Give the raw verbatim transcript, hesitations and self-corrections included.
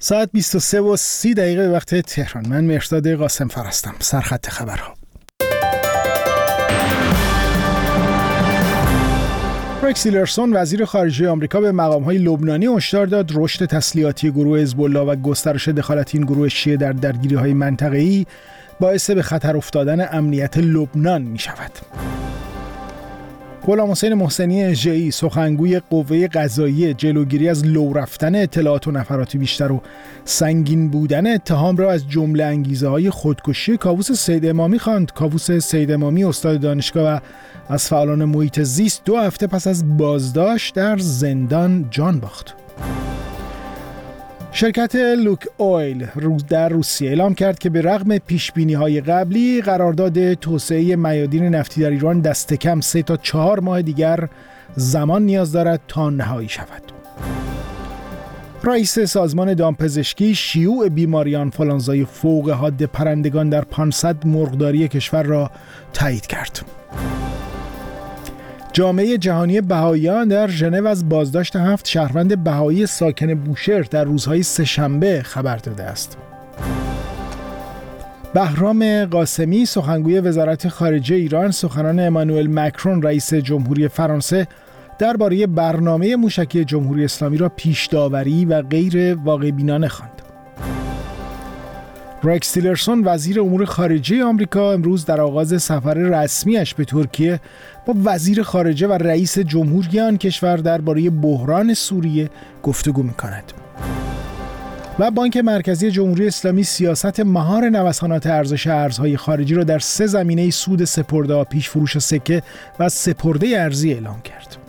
ساعت بیست و سه و سی دقیقه وقت تهران. من مهرداد قاسم فر هستم. سرخط خبرها. رکس تیلرسون وزیر خارجه آمریکا به مقام‌های لبنانی هشدار داد رشد تسلیحاتی گروه حزب الله و گسترش دخالت این گروه شیعه در درگیری‌های منطقه‌ای باعث به خطر افتادن امنیت لبنان می‌شود. غلام حسین محسنی اژه‌ای سخنگوی قوه قضاییه جلوگیری از لو رفتن اطلاعات و نفرات بیشتر و سنگین بودن اتهام را از جمله انگیزه‌های خودکشی کاووس سید امامی خواند. کاووس سید امامی استاد دانشگاه و از فعالان محیط زیست دو هفته پس از بازداشت در زندان جان باخت. شرکت لوک اویل در روسیه اعلام کرد که به رغم پیشبینی‌های قبلی قرارداد توسعه میادین نفتی در ایران دست کم سه تا چهار ماه دیگر زمان نیاز دارد تا نهایی شود. رئیس سازمان دامپزشکی شیوع بیماری آنفولانزای فوق حاد پرندگان در پانصد مرغداری کشور را تایید کرد. جامعه جهانی بهائیان در ژنو از بازداشت هفت شهروند بهایی ساکن بوشهر در روزهای سه‌شنبه خبر داده است. بهرام قاسمی سخنگوی وزارت خارجه ایران سخنان امانوئل مکرون رئیس جمهوری فرانسه درباره برنامه موشکی جمهوری اسلامی را پیش داوری و غیر واقع بینانه خواند. رکس تیلرسون وزیر امور خارجه آمریکا امروز در آغاز سفر رسمیش به ترکیه با وزیر خارجه و رئیس جمهوری آن کشور درباره بحران سوریه گفتگو می‌کند. و بانک مرکزی جمهوری اسلامی سیاست مهار نوسانات ارزش ارزهای خارجی را در سه زمینه سود سپرده، پیش فروش سکه و سپرده ارزی اعلام کرد.